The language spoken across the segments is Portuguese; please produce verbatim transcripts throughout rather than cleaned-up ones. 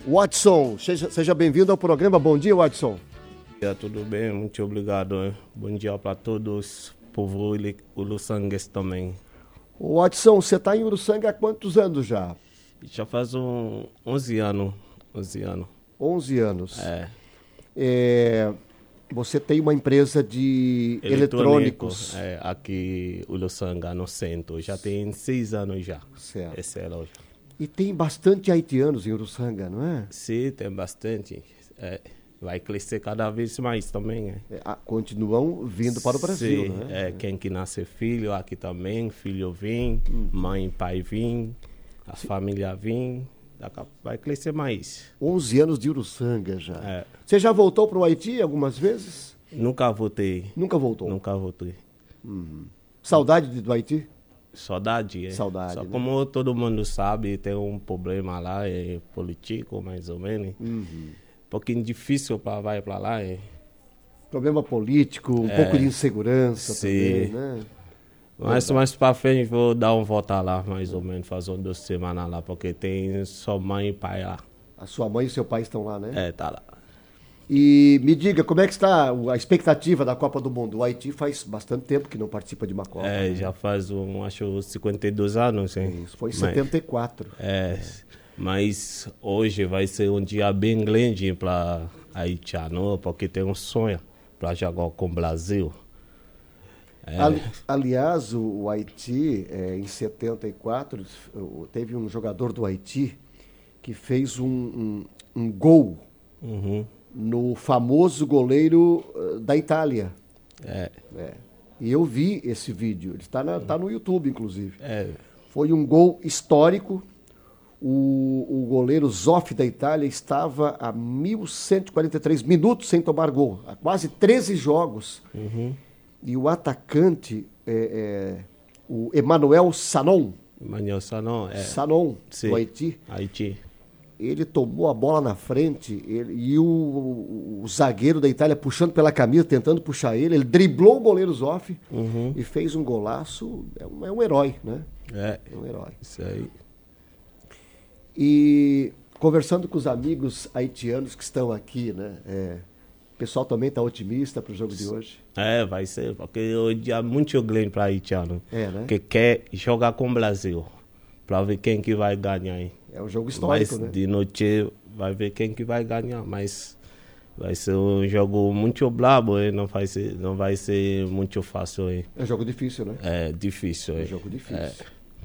Watson, seja, seja bem-vindo ao programa. Bom dia, Watson. É, tudo bem, muito obrigado. Hein? Bom dia para todos, povo uruçanguense também. Watson, você está em Uruçanga há quantos anos já? Já faz um onze anos. onze anos. onze anos. É. É, você tem uma empresa de eletrônicos. É, aqui em Uruçanga, no centro. Já tem seis anos já. Certo. Essa é a loja. E tem bastante haitianos em Uruçanga, não é? Sim, tem bastante. É, vai crescer cada vez mais também. Né? É, ah, continuam vindo para o Brasil, Sim, né? É, quem que nasce filho aqui também, filho vem, hum. mãe e pai vêm, as famílias vêm. Vai crescer mais. onze anos de Uruçanga já. É. Você já voltou para o Haiti algumas vezes? Nunca voltei. Nunca voltou? Nunca voltei. Uhum. Saudade do Haiti? Saudade, é. Saudade. Só né? como todo mundo sabe, tem um problema lá, é político, mais ou menos. Uhum. Um pouquinho difícil para vai para lá. É. Problema político, um é. pouco de insegurança Sim. também, né? Mas mais para frente vou dar um volta lá, mais ou menos, fazer um duas semanas lá, porque tem só mãe e pai lá. A sua mãe e seu pai estão lá, né? É, tá lá. E me diga, como é que está a expectativa da Copa do Mundo? O Haiti faz bastante tempo que não participa de uma Copa. É, né? já faz, um, acho, cinquenta e dois anos, hein? Isso, foi em setenta e quatro. É, mas hoje vai ser um dia bem grande para haitiano, porque tem um sonho para jogar com o Brasil. É. Ali, aliás, o, o Haiti, é, em setenta e quatro, teve um jogador do Haiti que fez um, um, um gol uhum. no famoso goleiro uh, da Itália. É. É. E eu vi esse vídeo, ele está tá no YouTube, inclusive. É. Foi um gol histórico. O, o goleiro Zoff da Itália estava a mil cento e quarenta e três minutos sem tomar gol, há quase treze jogos. Uhum. E o atacante, é, é, o Emmanuel Sanon, Emmanuel Sanon, é. Sanon Sim. do Haiti, Haiti, ele tomou a bola na frente ele, e o, o, o zagueiro da Itália puxando pela camisa, tentando puxar ele, ele driblou o goleiro Zoff uhum. e fez um golaço. É um, é um herói, né? É. É um herói. Isso aí. E conversando com os amigos haitianos que estão aqui, né? É, o pessoal também está otimista para o jogo de hoje? É, vai ser, porque hoje é muito grande para haitiano. É, né? Que quer jogar com o Brasil, para ver quem que vai ganhar. Hein? É um jogo histórico, mas, né? de noite vai ver quem que vai ganhar, mas vai ser um jogo muito brabo, hein? Não vai ser, não vai ser muito fácil. Hein? É um jogo difícil, né? É difícil. É um hein? jogo difícil. É.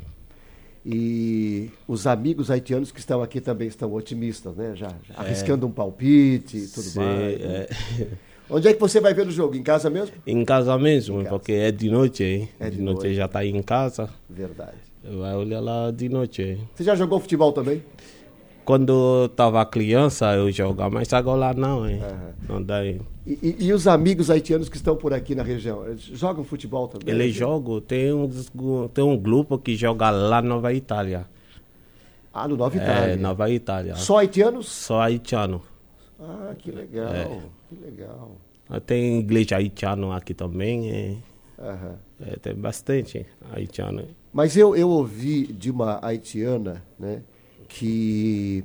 E os amigos haitianos que estão aqui também estão otimistas, né? Já, já é. arriscando um palpite e tudo Sim, mais. Né? É. Onde é que você vai ver o jogo? Em casa mesmo? Em casa mesmo, em casa. Porque é de noite, hein? É de, de noite, noite já está em casa. Verdade. Vai olhar lá de noite. Hein? Você já jogou futebol também? Quando eu estava criança, eu jogava, mas agora não, hein? Uhum. Não dá, hein? E, e, e os amigos haitianos que estão por aqui na região, eles jogam futebol também? Eles jogam, tem um, tem um grupo que joga lá na Nova Itália. Ah, no Nova Itália. É, Nova Itália. Só haitianos? Só haitiano. Ah, que legal, é. que legal. Tem igreja haitiana aqui também. É. Uhum. É, tem bastante haitiano. Mas eu, eu ouvi de uma haitiana, né, que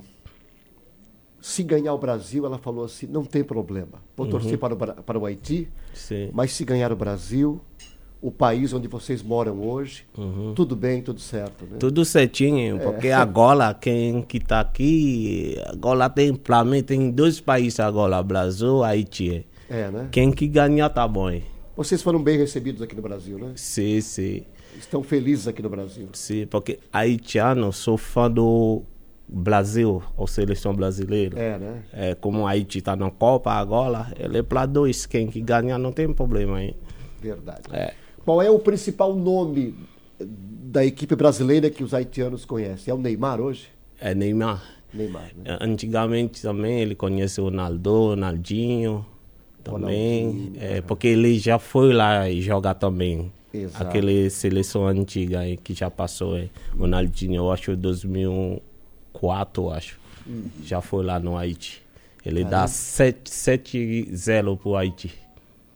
se ganhar o Brasil, ela falou assim, não tem problema. Vou uhum. torcer para o, para o Haiti, Sim. mas se ganhar o Brasil, o país onde vocês moram hoje, uhum. tudo bem, tudo certo. Né? Tudo certinho, porque é. agora quem que está aqui, agora tem, para mim tem dois países agora, Brasil e Haiti. É, né? Quem que ganhar tá bom. Hein? Vocês foram bem recebidos aqui no Brasil, né? Sim, sim. Estão felizes aqui no Brasil. Sim, porque haitiano, sou fã do Brasil, ou seleção brasileira. É, né? É, como o Haiti está na Copa agora, ele é para dois, quem que ganhar não tem problema. Hein? Verdade. É. Qual é o principal nome da equipe brasileira que os haitianos conhecem? É o Neymar hoje? É Neymar. Neymar, né? Antigamente também ele conhece o Ronaldo, Ronaldinho também, é, porque ele já foi lá e jogar também. Exato. Aquela seleção antiga aí, que já passou. Hein? O Ronaldinho, eu acho, dois mil e quatro, acho. Uhum. Já foi lá no Haiti. Ele Caramba. dá sete a zero pro Haiti.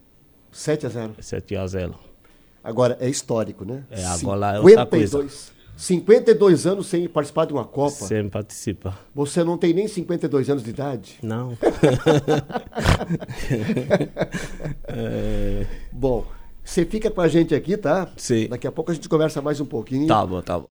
sete a zero? sete a zero. Agora, é histórico, né? É, agora é outra coisa. cinquenta e dois anos sem participar de uma Copa. Sem participar. Você não tem nem cinquenta e dois anos de idade? Não. é... Bom, você fica com a gente aqui, tá? Sim. Daqui a pouco a gente conversa mais um pouquinho. Tá bom, tá bom.